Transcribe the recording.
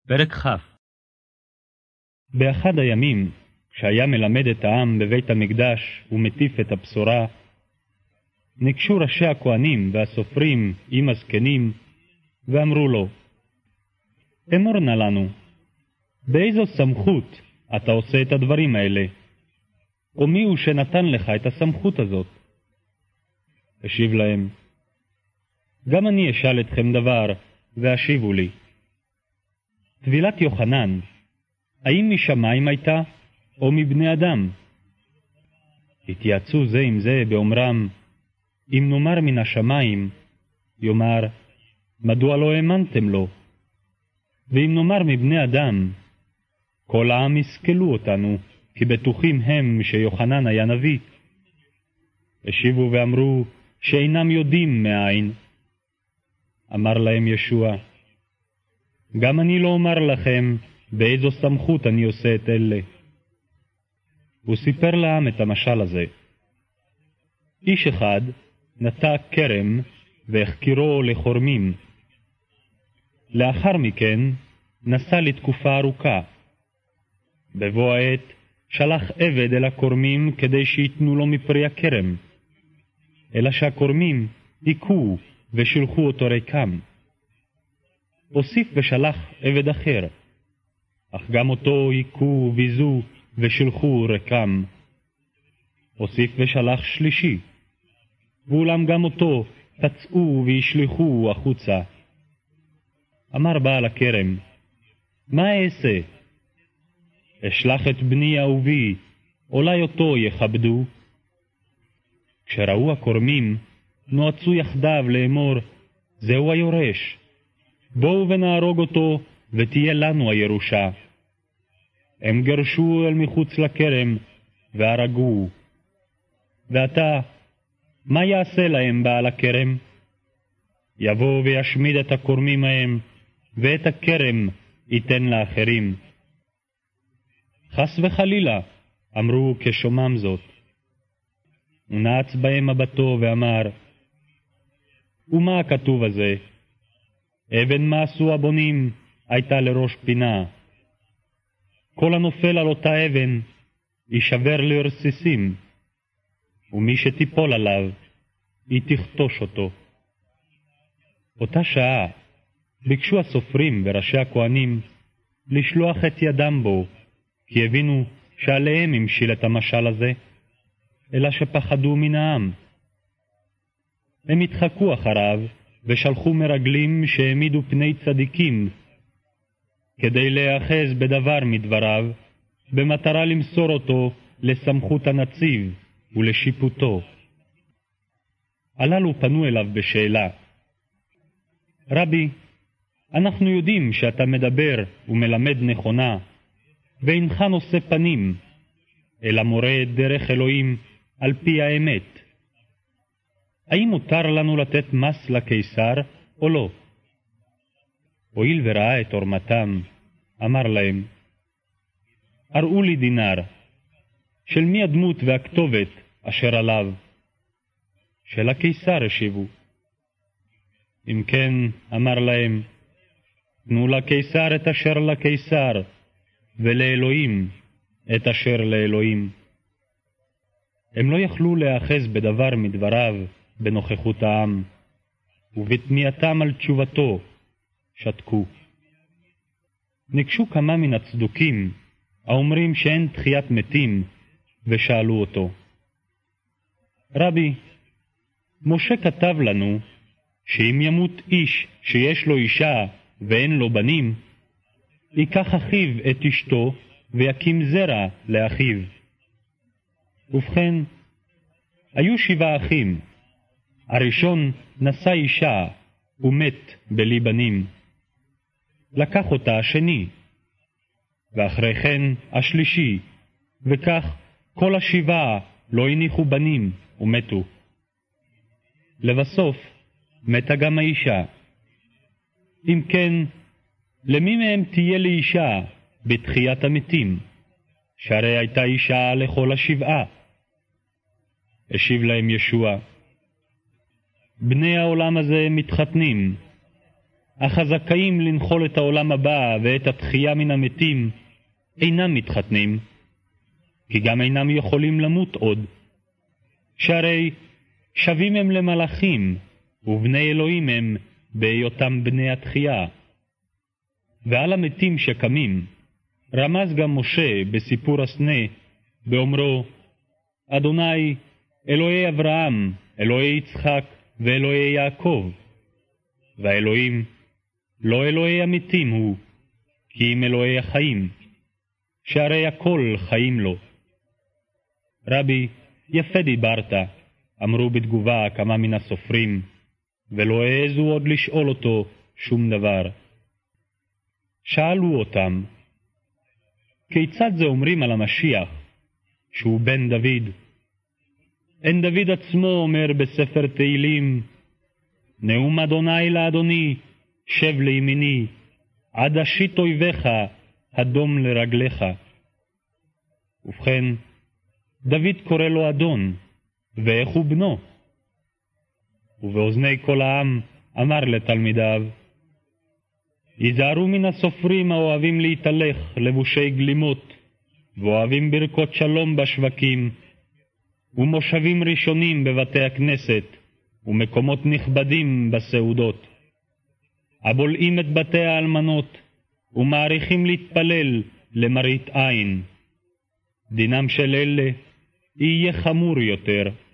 פרק כ'. באחד הימים, כשהיה מלמד את העם בבית המקדש ומטיף את הבשורה, ניגשו ראשי הכהנים והסופרים עם הזקנים, ואמרו לו, אמור נא לנו, באיזו סמכות אתה עושה את הדברים האלה? או מי הוא שנתן לך את הסמכות הזאת? השיב להם, גם אני אשאל אתכם דבר, והשיבו לי. טבילת יוחנן, האם משמיים הייתה, או מבני אדם? התייעצו זה עם זה באומרם, אם נאמר מן השמיים, יאמר, מדוע לא האמנתם לו? ואם נאמר מבני אדם, כל העם יסכלו אותנו, כי בטוחים הם שיוחנן היה נביא. השיבו ואמרו, שאינם יודעים מאין. אמר להם ישוע, גם אני לא אומר לכם באיזו סמכות אני עושה את אלה. הוא סיפר לעם את המשל הזה. איש אחד נטע כרם והחקירו לחורמים. לאחר מכן נסע לתקופה ארוכה. בבוא העת שלח עבד אל הכורמים כדי שיתנו לו מפרי הכרם. אלא שהכורמים היכו ושלחו אותו ריקם. הוסיף ושלח עבד אחר, אך גם אותו היכו ויזו ושלחו ריקם. הוסיף ושלח שלישי, ואולם גם אותו פצעו וישלחו החוצה. אמר בעל הכרם, מה אעשה? אשלח את בני אהובי, אולי אותו יכבדו? כשראו הכורמים, נועצו יחדיו לאמור, זהו היורש. בואו ונהרוג אותו, ותהיה לנו הירושה. הם גרשו אל מחוץ לכרם, והרגו. ועתה, מה יעשה להם בעל הכרם? יבוא וישמיד את הכורמים ההם, ואת הכרם ייתן לאחרים. חס וחלילה, אמרו כשומם זאת. ונעץ בהם מבטו ואמר, ומה הכתוב הזה? אבן מעשו הבונים הייתה לראש פינה. כל הנופל על אותה אבן יישבר לרסיסים, ומי שתיפול עליו היא תכתוש אותו. אותה שעה ביקשו הסופרים וראשי הכהנים לשלוח את ידם בו, כי הבינו שעליהם המשיל את המשל הזה, אלא שפחדו מן העם. הם התחקו אחריו ושלחו מרגלים שהעמידו פני צדיקים, כדי להיאחז בדבר מדבריו, במטרה למסור אותו לסמכות הנציב ולשיפוטו. הללו פנו אליו בשאלה, רבי, אנחנו יודעים שאתה מדבר ומלמד נכונה, ואינך נושא פנים, אלא מורה דרך אלוהים על פי האמת. האם מותר לנו לתת מס לקיסר או לא? הואיל וראה את עורמתם, אמר להם, הראו לי דינר, של מי הדמות והכתובת אשר עליו? של הקיסר, השיבו. אם כן, אמר להם, תנו לקיסר את אשר לקיסר, ולאלוהים את אשר לאלוהים. הם לא יכלו להאחז בדבר מדבריו בנוכחות העם, ובתמיעתם על תשובתו שתקו. ניגשו כמה מן הצדוקים, האומרים שאין תחיית מתים, ושאלו אותו, רבי, משה כתב לנו שאם ימות איש שיש לו אישה ואין לו בנים, ייקח אחיו את אשתו ויקים זרע לאחיו. ובכן, היו 7 אחים. הראשון נשא אישה ומת בלי בנים. לקח אותה השני, ואחרי כן השלישי, וכך כל 7 לא הניחו בנים ומתו. לבסוף מתה גם האישה. אם כן, למי מהם תהיה לאישה בתחיית המתים, שהרי הייתה אישה לכל 7? השיב להם ישוע, בני העולם הזה מתחתנים, אך הזכאים לנחול את העולם הבא ואת התחייה מן המתים אינם מתחתנים, כי גם אינם יכולים למות עוד, שהרי שווים הם למלאכים, ובני אלוהים הם בהיותם בני התחייה. ועל המתים שקמים רמז גם משה בסיפור הסנה, באומרו, אדוני, אלוהי אברהם, אלוהי יצחק ואלוהי יעקב. והאלוהים לא אלוהי המתים הוא, כי אם אלוהי החיים, שהרי הכל חיים לו. רבי, יפה דיברת, אמרו בתגובה כמה מן הסופרים, ולא העזו עוד לשאול אותו שום דבר. שאלו אותם, כיצד זה אומרים על המשיח, שהוא בן דוד? אין דוד עצמו אומר בספר תהילים, נאום אדוני לאדוני, שב לימיני, עד אשית אויביך, הדום לרגליך. ובכן, דוד קורא לו אדון, ואיך הוא בנו? ובאוזני כל העם אמר לתלמידיו, היזהרו מן הסופרים האוהבים להתהלך לבושי גלימות, ואוהבים ברכות שלום בשווקים, ומושבים ראשונים בבתי הכנסת, ומקומות נכבדים בסעודות. הבולעים את בתי האלמנות, ומעריכים להתפלל למראית עין. דינם של אלה יהיה חמור יותר.